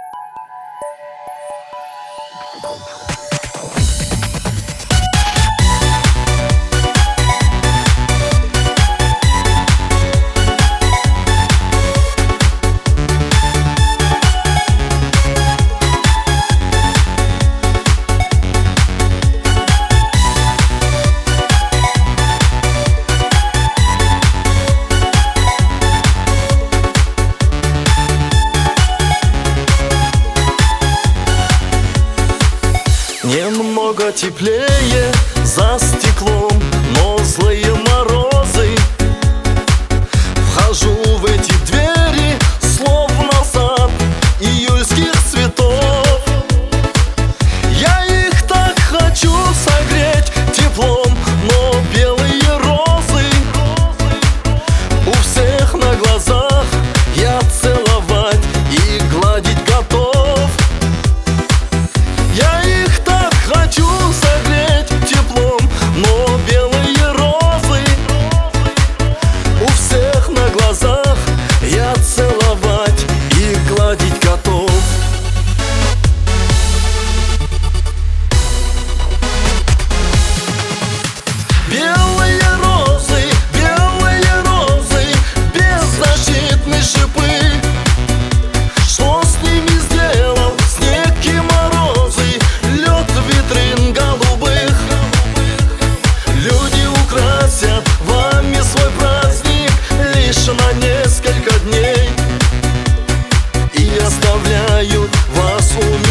Немного теплее за стеклом, но злые морозы. Вхожу в эти двери, словно сад июльских цветов. Я их так хочу согреть теплом, но белые розы у всех на глазах я целовать и гладить готов. Я их так хочу согреть теплом, но белые розы у всех на глазах я целовать и гладить готов. Белые розы, беззащитные шипы. Что с ними сделал снег и морозы, лед витрин голубых? Люди украсят вами свой праздник лишь на несколько дней и оставляют вас умереть.